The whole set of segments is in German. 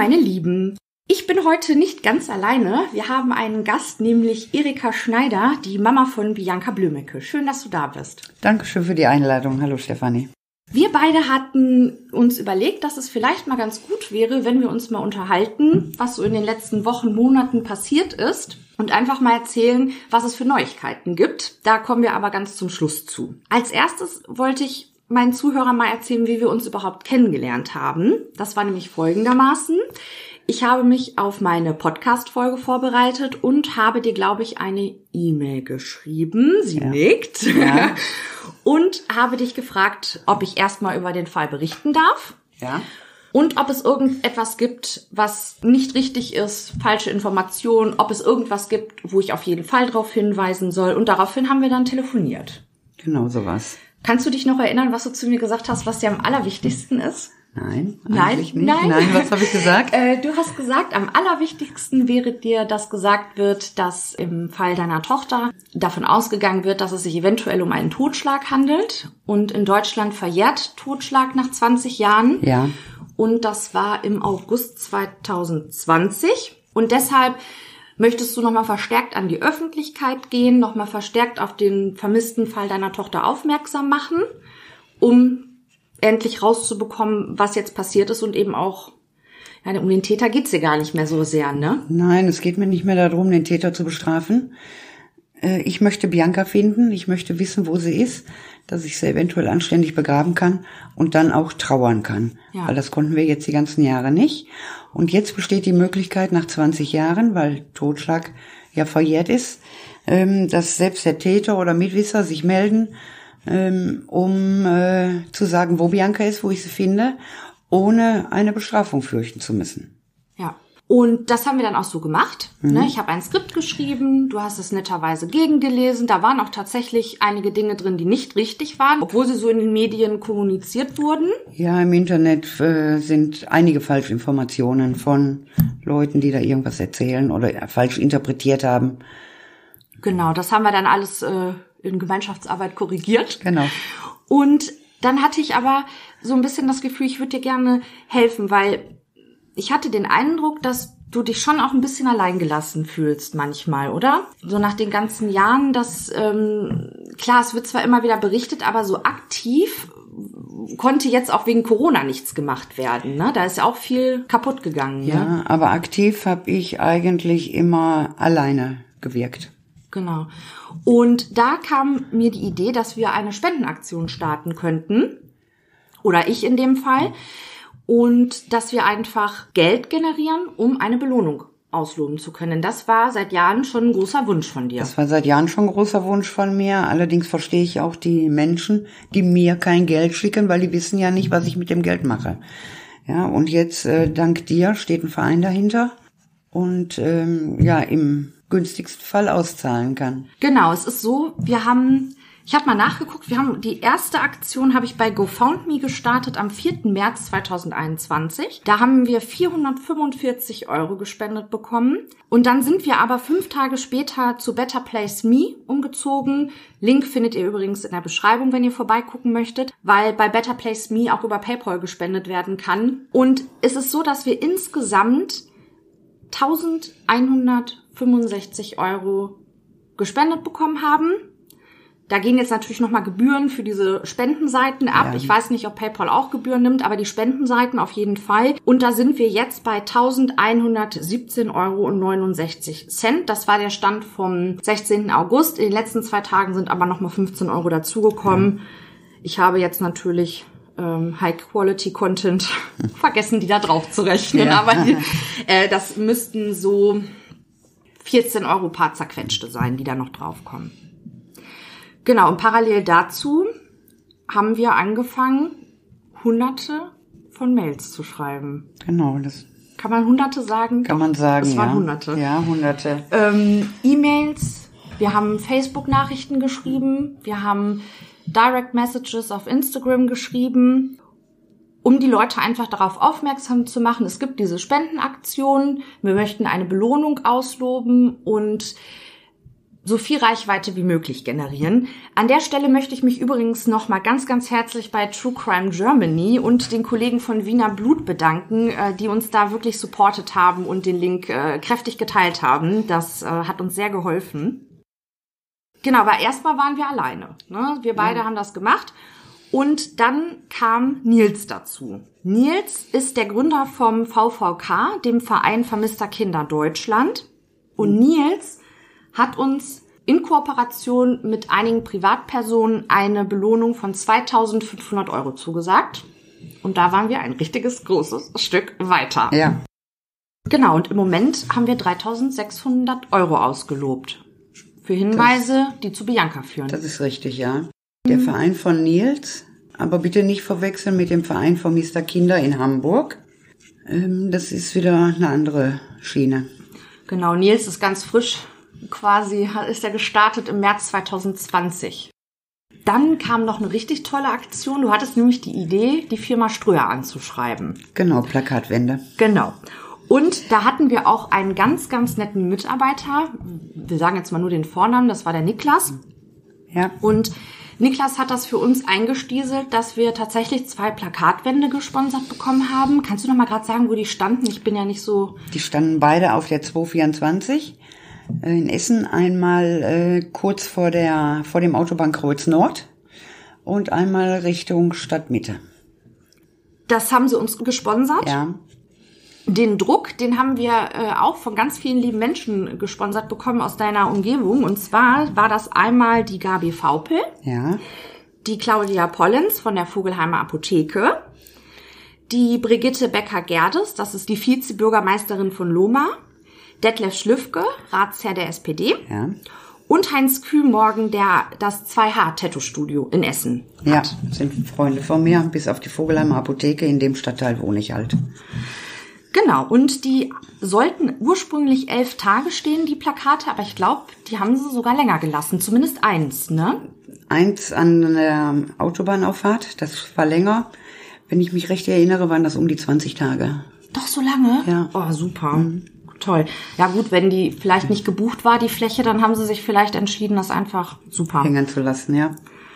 meine Lieben. Ich bin heute nicht ganz alleine. Wir haben einen Gast, nämlich Erika Schneider, die Mama von Bianca Blümecke. Schön, dass du da bist. Dankeschön für die Einladung. Hallo Stefanie. Wir beide hatten uns überlegt, dass es vielleicht mal ganz gut wäre, wenn wir uns mal unterhalten, was so in den letzten Wochen, Monaten passiert ist und einfach mal erzählen, was es für Neuigkeiten gibt. Da kommen wir aber ganz zum Schluss zu. Als erstes wollte ich meinen Zuhörern mal erzählen, wie wir uns überhaupt kennengelernt haben. Das war nämlich folgendermaßen. Ich habe mich auf meine Podcast-Folge vorbereitet und habe dir, glaube ich, eine E-Mail geschrieben. Sie nickt. Ja. Und habe dich gefragt, ob ich erstmal über den Fall berichten darf. Ja. Und ob es irgendetwas gibt, was nicht richtig ist, falsche Informationen, ob es irgendwas gibt, wo ich auf jeden Fall darauf hinweisen soll. Und daraufhin haben wir dann telefoniert. Genau sowas. Kannst du dich noch erinnern, was du zu mir gesagt hast, was dir am allerwichtigsten ist? Nein, eigentlich nicht. Nein, was habe ich gesagt? Du hast gesagt, am allerwichtigsten wäre dir, dass gesagt wird, dass im Fall deiner Tochter davon ausgegangen wird, dass es sich eventuell um einen Totschlag handelt. Und in Deutschland verjährt Totschlag nach 20 Jahren. Ja. Und das war im August 2020. Und deshalb möchtest du nochmal verstärkt an die Öffentlichkeit gehen, nochmal verstärkt auf den vermissten Fall deiner Tochter aufmerksam machen, um endlich rauszubekommen, was jetzt passiert ist und eben auch, ja, um den Täter geht's dir gar nicht mehr so sehr, ne? Nein, es geht mir nicht mehr darum, den Täter zu bestrafen. Ich möchte Bianca finden, ich möchte wissen, wo sie ist, dass ich sie eventuell anständig begraben kann und dann auch trauern kann. Ja. Weil das konnten wir jetzt die ganzen Jahre nicht. Und jetzt besteht die Möglichkeit nach 20 Jahren, weil Totschlag ja verjährt ist, dass selbst der Täter oder Mitwisser sich melden, um zu sagen, wo Bianca ist, wo ich sie finde, ohne eine Bestrafung fürchten zu müssen. Ja, und das haben wir dann auch so gemacht. Ne? Ich habe ein Skript geschrieben, du hast es netterweise gegengelesen. Da waren auch tatsächlich einige Dinge drin, die nicht richtig waren, obwohl sie so in den Medien kommuniziert wurden. Ja, im Internet sind einige Falschinformationen von Leuten, die da irgendwas erzählen oder falsch interpretiert haben. Genau, das haben wir dann alles in Gemeinschaftsarbeit korrigiert. Genau. Und dann hatte ich aber so ein bisschen das Gefühl, ich würde dir gerne helfen, weil ich hatte den Eindruck, dass du dich schon auch ein bisschen alleingelassen fühlst manchmal, oder? So nach den ganzen Jahren, dass, klar, es wird zwar immer wieder berichtet, aber so aktiv konnte jetzt auch wegen Corona nichts gemacht werden, ne? Da ist ja auch viel kaputt gegangen. Ja, ne? Aber aktiv habe ich eigentlich immer alleine gewirkt. Genau. Und da kam mir die Idee, dass wir eine Spendenaktion starten könnten. Oder ich in dem Fall. Und dass wir einfach Geld generieren, um eine Belohnung ausloben zu können. Das war seit Jahren schon ein großer Wunsch von dir. Das war seit Jahren schon ein großer Wunsch von mir. Allerdings verstehe ich auch die Menschen, die mir kein Geld schicken, weil die wissen ja nicht, was ich mit dem Geld mache. Ja, und jetzt, dank dir, steht ein Verein dahinter. Und im günstigsten Fall auszahlen kann. Genau, es ist so, ich habe mal nachgeguckt, die erste Aktion habe ich bei GoFundMe gestartet am 4. März 2021. Da haben wir 445 € gespendet bekommen. Und dann sind wir aber 5 Tage später zu Better Place Me umgezogen. Link findet ihr übrigens in der Beschreibung, wenn ihr vorbeigucken möchtet, weil bei Better Place Me auch über PayPal gespendet werden kann. Und es ist so, dass wir insgesamt 1.165 € gespendet bekommen haben. Da gehen jetzt natürlich nochmal Gebühren für diese Spendenseiten ab. Ja. Ich weiß nicht, ob PayPal auch Gebühren nimmt, aber die Spendenseiten auf jeden Fall. Und da sind wir jetzt bei 1.117,69 €. Das war der Stand vom 16. August. In den letzten 2 Tagen sind aber nochmal 15 € dazugekommen. Ja. Ich habe jetzt natürlich High-Quality-Content vergessen, die da drauf zu rechnen. Ja. Aber das müssten so 14 € paar zerquetschte sein, die da noch draufkommen. Genau, und parallel dazu haben wir angefangen, Hunderte von Mails zu schreiben. Genau, das kann man Hunderte sagen? Kann man sagen, ja. Es waren ja. Hunderte. Ja, Hunderte. E-Mails, wir haben Facebook-Nachrichten geschrieben, wir haben Direct Messages auf Instagram geschrieben, um die Leute einfach darauf aufmerksam zu machen, es gibt diese Spendenaktion, wir möchten eine Belohnung ausloben und so viel Reichweite wie möglich generieren. An der Stelle möchte ich mich übrigens nochmal ganz, ganz herzlich bei True Crime Germany und den Kollegen von Wiener Blut bedanken, die uns da wirklich supportet haben und den Link kräftig geteilt haben. Das hat uns sehr geholfen. Genau, aber erstmal waren wir alleine. Ne? Wir beide haben das gemacht. Und dann kam Nils dazu. Nils ist der Gründer vom VVK, dem Verein Vermisster Kinder Deutschland. Und Nils hat uns in Kooperation mit einigen Privatpersonen eine Belohnung von 2.500 € zugesagt. Und da waren wir ein richtiges großes Stück weiter. Ja. Genau, und im Moment haben wir 3.600 € ausgelobt. Für Hinweise, die zu Bianca führen. Das ist richtig, ja. Der Verein von Nils, aber bitte nicht verwechseln mit dem Verein Vermisster Kinder in Hamburg. Das ist wieder eine andere Schiene. Genau, Nils ist ganz frisch, quasi ist er gestartet im März 2020. Dann kam noch eine richtig tolle Aktion. Du hattest nämlich die Idee, die Firma Ströer anzuschreiben. Genau, Plakatwände. Genau. Und da hatten wir auch einen ganz, ganz netten Mitarbeiter. Wir sagen jetzt mal nur den Vornamen, das war der Niklas. Ja. Und Niklas hat das für uns eingestieselt, dass wir tatsächlich 2 Plakatwände gesponsert bekommen haben. Kannst du noch mal gerade sagen, wo die standen? Ich bin ja nicht so... Die standen beide auf der 224 in Essen. Einmal kurz vor dem Autobahnkreuz Nord und einmal Richtung Stadtmitte. Das haben sie uns gesponsert. Ja. Den Druck, den haben wir auch von ganz vielen lieben Menschen gesponsert bekommen aus deiner Umgebung. Und zwar war das einmal die Gabi Vaupel, Ja. die Claudia Pollens von der Vogelheimer Apotheke, die Brigitte Becker-Gerdes, das ist die Vizebürgermeisterin von Lohmar, Detlef Schlüffke, Ratsherr der SPD, Ja. und Heinz Kühlmorgen, der das 2H-Tattoo-Studio in Essen hat. Ja, sind Freunde von mir, bis auf die Vogelheimer Apotheke, in dem Stadtteil wohne ich halt. Genau, und die sollten ursprünglich 11 Tage stehen, die Plakate, aber ich glaube, die haben sie sogar länger gelassen, zumindest eins, ne? Eins an der Autobahnauffahrt, das war länger. Wenn ich mich recht erinnere, waren das um die 20 Tage. Doch so lange? Ja. Oh, super. Toll. Ja gut, wenn die vielleicht nicht gebucht war, die Fläche, dann haben sie sich vielleicht entschieden, das einfach super hängen zu lassen, ja.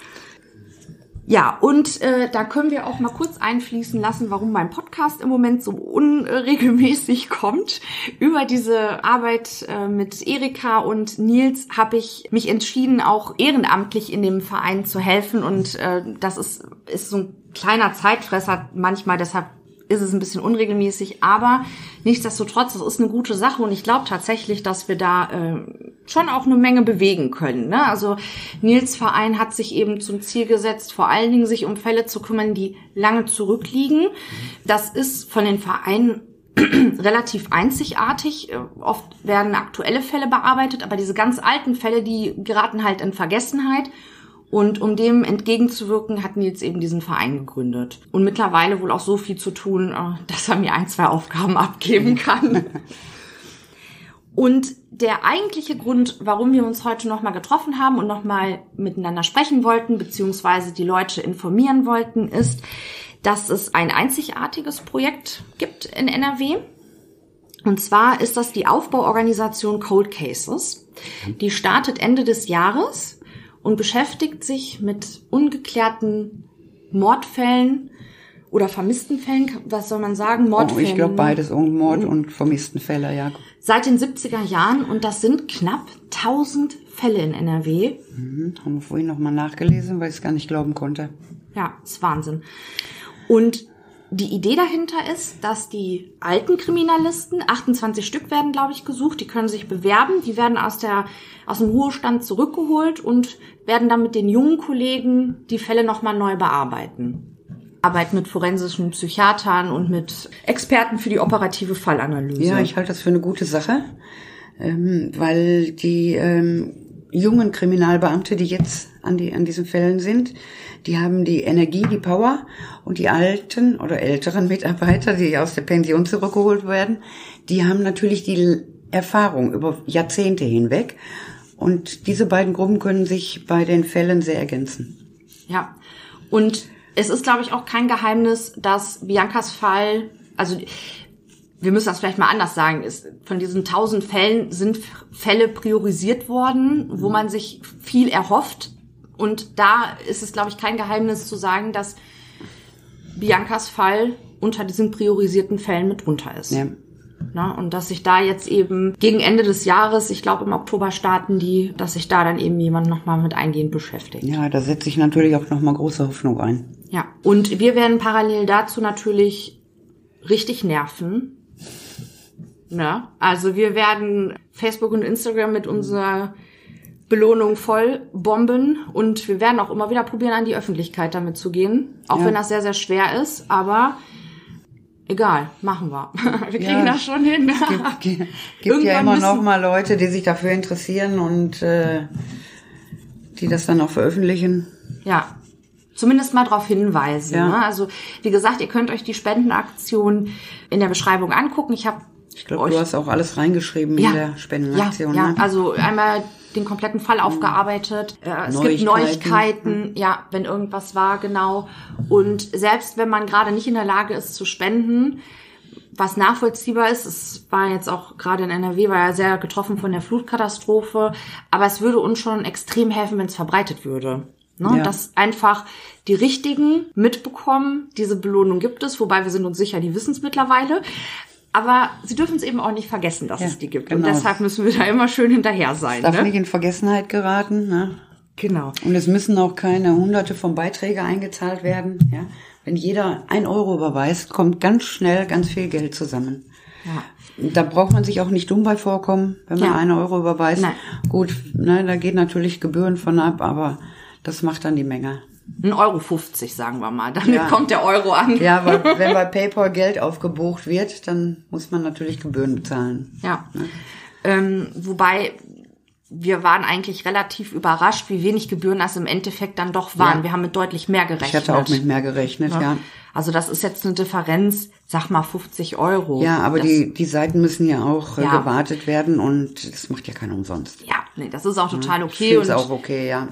Ja, und da können wir auch mal kurz einfließen lassen, warum mein Podcast im Moment so unregelmäßig kommt. Über diese Arbeit mit Erika und Nils habe ich mich entschieden, auch ehrenamtlich in dem Verein zu helfen. Und das ist so ein kleiner Zeitfresser manchmal, deshalb ist es ein bisschen unregelmäßig, aber nichtsdestotrotz, das ist eine gute Sache und ich glaube tatsächlich, dass wir da schon auch eine Menge bewegen können. Ne? Also Nils Verein hat sich eben zum Ziel gesetzt, vor allen Dingen sich um Fälle zu kümmern, die lange zurückliegen. Das ist von den Vereinen relativ einzigartig. Oft werden aktuelle Fälle bearbeitet, aber diese ganz alten Fälle, die geraten halt in Vergessenheit. Und um dem entgegenzuwirken, hat Nils eben diesen Verein gegründet. Und mittlerweile wohl auch so viel zu tun, dass er mir 1, 2 Aufgaben abgeben kann. Und der eigentliche Grund, warum wir uns heute nochmal getroffen haben und nochmal miteinander sprechen wollten, beziehungsweise die Leute informieren wollten, ist, dass es ein einzigartiges Projekt gibt in NRW. Und zwar ist das die Aufbauorganisation Cold Cases. Die startet Ende des Jahres und beschäftigt sich mit ungeklärten Mordfällen oder vermissten Fällen, was soll man sagen? Mordfällen. Ich glaube beides, Mord und vermissten Fälle, ja. Seit den 70er Jahren und das sind knapp 1000 Fälle in NRW. Haben wir vorhin nochmal nachgelesen, weil ich es gar nicht glauben konnte. Ja, ist Wahnsinn. Und die Idee dahinter ist, dass die alten Kriminalisten, 28 Stück werden, glaube ich, gesucht, die können sich bewerben, die werden aus dem Ruhestand zurückgeholt und werden dann mit den jungen Kollegen die Fälle nochmal neu bearbeiten. Arbeit mit forensischen Psychiatern und mit Experten für die operative Fallanalyse. Ja, ich halte das für eine gute Sache, weil die jungen Kriminalbeamte, die jetzt an diesen Fällen sind, die haben die Energie, die Power, und die alten oder älteren Mitarbeiter, die aus der Pension zurückgeholt werden, die haben natürlich die Erfahrung über Jahrzehnte hinweg. Und diese beiden Gruppen können sich bei den Fällen sehr ergänzen. Ja, und es ist, glaube ich, auch kein Geheimnis, dass Biancas Fall, also wir müssen das vielleicht mal anders sagen, von diesen 1000 Fällen sind Fälle priorisiert worden, wo man sich viel erhofft. Und da ist es, glaube ich, kein Geheimnis zu sagen, dass Biancas Fall unter diesen priorisierten Fällen mit drunter ist. Ja. Na, und dass sich da jetzt eben gegen Ende des Jahres, ich glaube im Oktober starten die, dass sich da dann eben jemand nochmal mit eingehend beschäftigt. Ja, da setze ich natürlich auch nochmal große Hoffnung ein. Ja, und wir werden parallel dazu natürlich richtig nerven. Ne? Also wir werden Facebook und Instagram mit unserer Belohnung voll bomben und wir werden auch immer wieder probieren, an die Öffentlichkeit damit zu gehen. Auch wenn das sehr, sehr schwer ist, aber egal, machen wir. Wir kriegen das schon hin. Es gibt ja immer noch mal Leute, die sich dafür interessieren und die das dann auch veröffentlichen. Ja, zumindest mal darauf hinweisen. Ja. Ne? Also wie gesagt, ihr könnt euch die Spendenaktion in der Beschreibung angucken. Ich glaube, du hast auch alles reingeschrieben in der Spendenaktion. Ja, ne? Also einmal den kompletten Fall aufgearbeitet. Es gibt Neuigkeiten, wenn irgendwas war, genau. Und selbst wenn man gerade nicht in der Lage ist zu spenden, was nachvollziehbar ist, es war jetzt auch gerade in NRW, war ja sehr getroffen von der Flutkatastrophe, aber es würde uns schon extrem helfen, wenn es verbreitet würde. Ne? Ja. Dass einfach die Richtigen mitbekommen, diese Belohnung gibt es, wobei wir sind uns sicher, die wissen es mittlerweile. Aber sie dürfen es eben auch nicht vergessen, dass es die gibt. Genau. Und deshalb müssen wir da immer schön hinterher sein. Es darf nicht in Vergessenheit geraten. Ne? Genau. Und es müssen auch keine Hunderte von Beiträgen eingezahlt werden. Ja? Wenn jeder 1 Euro überweist, kommt ganz schnell ganz viel Geld zusammen. Ja. Da braucht man sich auch nicht dumm bei vorkommen, wenn man 1 Euro überweist. Nein. Gut, ne, da geht natürlich Gebühren von ab, aber das macht dann die Menge. 1,50 Euro, sagen wir mal. Damit kommt der Euro an. Ja, aber wenn bei PayPal Geld aufgebucht wird, dann muss man natürlich Gebühren bezahlen. Ja. Ne? Wobei wir waren eigentlich relativ überrascht, wie wenig Gebühren das im Endeffekt dann doch waren. Ja. Wir haben mit deutlich mehr gerechnet. Ich hatte auch mit mehr gerechnet, ja. Also das ist jetzt eine Differenz, sag mal 50 Euro. Ja, aber die Seiten müssen ja auch gewartet werden und das macht ja keiner umsonst. Ja, nee, das ist auch total okay. Das ist auch okay, ja.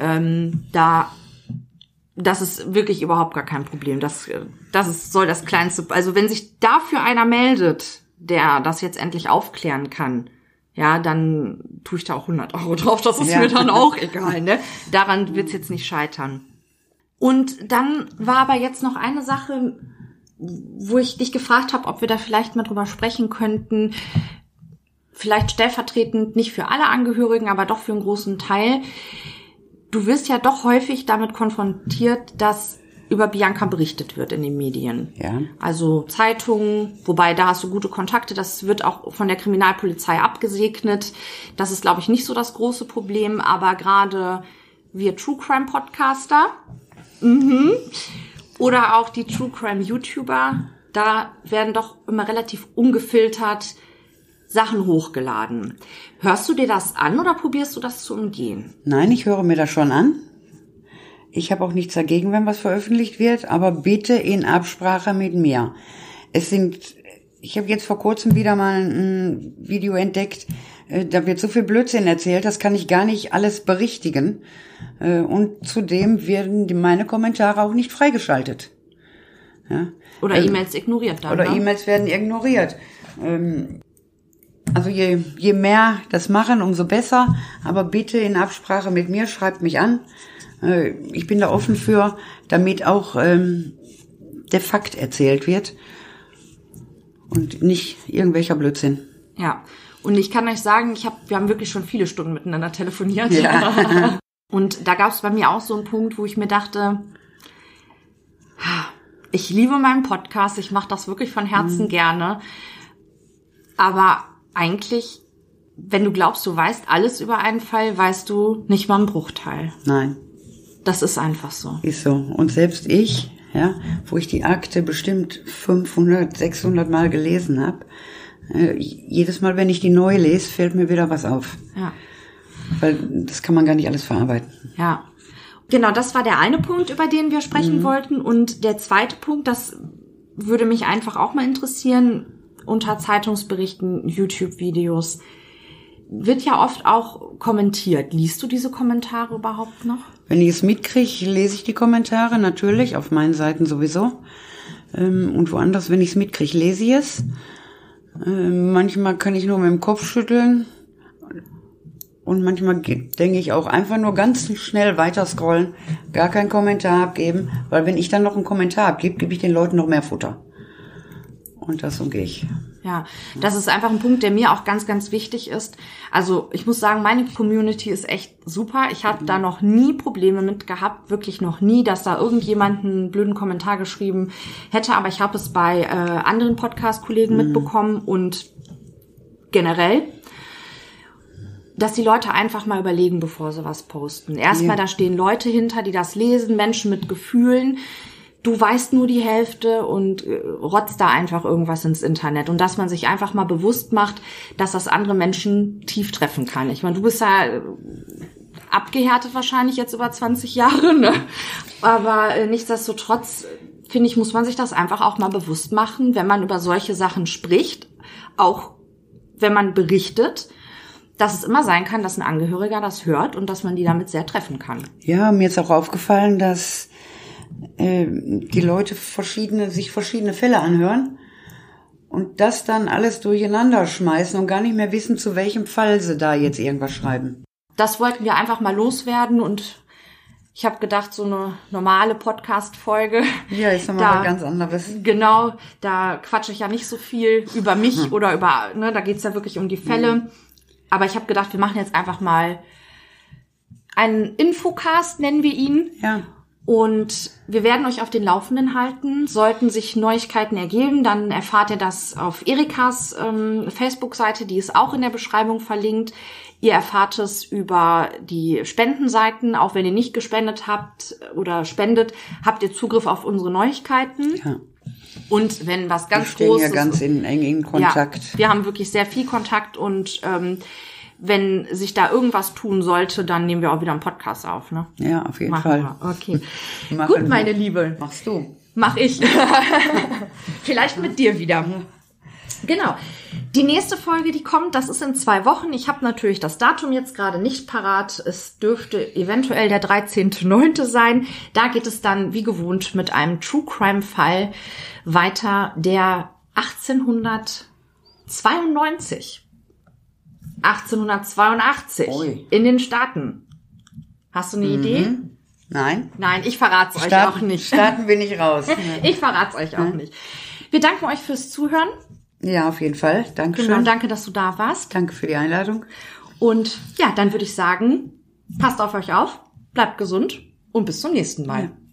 Das ist wirklich überhaupt gar kein Problem. Soll das Kleinste, also wenn sich dafür einer meldet, der das jetzt endlich aufklären kann, ja, dann tue ich da auch 100 Euro drauf. Das ist mir dann auch egal, ne? Daran wird's jetzt nicht scheitern. Und dann war aber jetzt noch eine Sache, wo ich dich gefragt habe, ob wir da vielleicht mal drüber sprechen könnten. Vielleicht stellvertretend nicht für alle Angehörigen, aber doch für einen großen Teil. Du wirst ja doch häufig damit konfrontiert, dass über Bianca berichtet wird in den Medien. Ja. Also Zeitungen, wobei da hast du gute Kontakte, das wird auch von der Kriminalpolizei abgesegnet. Das ist, glaube ich, nicht so das große Problem, aber gerade wir True Crime Podcaster oder auch die True Crime YouTuber, da werden doch immer relativ ungefiltert Sachen hochgeladen. Hörst du dir das an oder probierst du das zu umgehen? Nein, ich höre mir das schon an. Ich habe auch nichts dagegen, wenn was veröffentlicht wird, aber bitte in Absprache mit mir. Ich habe jetzt vor kurzem wieder mal ein Video entdeckt, da wird so viel Blödsinn erzählt, das kann ich gar nicht alles berichtigen. Und zudem werden meine Kommentare auch nicht freigeschaltet. Ja? Oder E-Mails ignoriert dann. Oder E-Mails werden ignoriert. Also je mehr das machen, umso besser. Aber bitte in Absprache mit mir, schreibt mich an. Ich bin da offen für, damit auch der Fakt erzählt wird und nicht irgendwelcher Blödsinn. Ja, und ich kann euch sagen, wir haben wirklich schon viele Stunden miteinander telefoniert. Ja. Und da gab es bei mir auch so einen Punkt, wo ich mir dachte, ich liebe meinen Podcast, ich mache das wirklich von Herzen gerne. Aber eigentlich, wenn du glaubst, du weißt alles über einen Fall, weißt du nicht mal einen Bruchteil. Nein. Das ist einfach so. Ist so. Und selbst ich, wo ich die Akte bestimmt 500, 600 Mal gelesen habe, jedes Mal, wenn ich die neu lese, fällt mir wieder was auf. Ja. Weil das kann man gar nicht alles verarbeiten. Ja. Genau, das war der eine Punkt, über den wir sprechen wollten. Und der zweite Punkt, das würde mich einfach auch mal interessieren, unter Zeitungsberichten, YouTube-Videos, wird ja oft auch kommentiert. Liest du diese Kommentare überhaupt noch? Wenn ich es mitkriege, lese ich die Kommentare, natürlich, auf meinen Seiten sowieso. Und woanders, wenn ich es mitkriege, lese ich es. Manchmal kann ich nur mit dem Kopf schütteln. Und manchmal denke ich auch einfach nur ganz schnell weiter scrollen, gar keinen Kommentar abgeben, weil wenn ich dann noch einen Kommentar abgebe, gebe ich den Leuten noch mehr Futter. Und das umgehe ich. Ja, das ist einfach ein Punkt, der mir auch ganz, ganz wichtig ist. Also ich muss sagen, meine Community ist echt super. Ich habe da noch nie Probleme mit gehabt, wirklich noch nie, dass da irgendjemand einen blöden Kommentar geschrieben hätte. Aber ich habe es bei anderen Podcast-Kollegen mitbekommen und generell, dass die Leute einfach mal überlegen, bevor sie was posten. Erstmal, da stehen Leute hinter, die das lesen, Menschen mit Gefühlen. Du weißt nur die Hälfte und rotzt da einfach irgendwas ins Internet. Und dass man sich einfach mal bewusst macht, dass das andere Menschen tief treffen kann. Ich meine, du bist ja abgehärtet wahrscheinlich jetzt über 20 Jahre, ne? Aber nichtsdestotrotz, finde ich, muss man sich das einfach auch mal bewusst machen, wenn man über solche Sachen spricht, auch wenn man berichtet, dass es immer sein kann, dass ein Angehöriger das hört und dass man die damit sehr treffen kann. Ja, mir ist auch aufgefallen, dass die Leute sich verschiedene Fälle anhören und das dann alles durcheinander schmeißen und gar nicht mehr wissen, zu welchem Fall sie da jetzt irgendwas schreiben. Das wollten wir einfach mal loswerden und ich habe gedacht, so eine normale Podcast-Folge. Ja, ist nochmal was ganz anderes. Genau, da quatsche ich ja nicht so viel über mich oder über, ne, da geht's ja wirklich um die Fälle. Aber ich habe gedacht, wir machen jetzt einfach mal einen Infocast, nennen wir ihn. Ja. Und wir werden euch auf den Laufenden halten. Sollten sich Neuigkeiten ergeben, dann erfahrt ihr das auf Erikas Facebook-Seite, die ist auch in der Beschreibung verlinkt. Ihr erfahrt es über die Spendenseiten. Auch wenn ihr nicht gespendet habt oder spendet, habt ihr Zugriff auf unsere Neuigkeiten. Ja. Und wenn was ganz Großes... Wir stehen ja ganz eng Kontakt. Ja, wir haben wirklich sehr viel Kontakt und wenn sich da irgendwas tun sollte, dann nehmen wir auch wieder einen Podcast auf, ne? Ja, auf jeden Fall. Okay. Gut, meine Liebe. Machst du. Mach ich. Vielleicht mit dir wieder. Genau. Die nächste Folge, die kommt, das ist in 2 Wochen. Ich habe natürlich das Datum jetzt gerade nicht parat. Es dürfte eventuell der 13.9. sein. Da geht es dann, wie gewohnt, mit einem True-Crime-Fall weiter, der 1882 in den Staaten. Hast du eine Idee? Nein. Nein, ich verrate es euch auch nicht. Starten wir nicht raus. Ich verrate es euch auch nicht. Wir danken euch fürs Zuhören. Ja, auf jeden Fall. Dankeschön. Genau, danke, dass du da warst. Danke für die Einladung. Und ja, dann würde ich sagen, passt auf euch auf, bleibt gesund und bis zum nächsten Mal. Ja.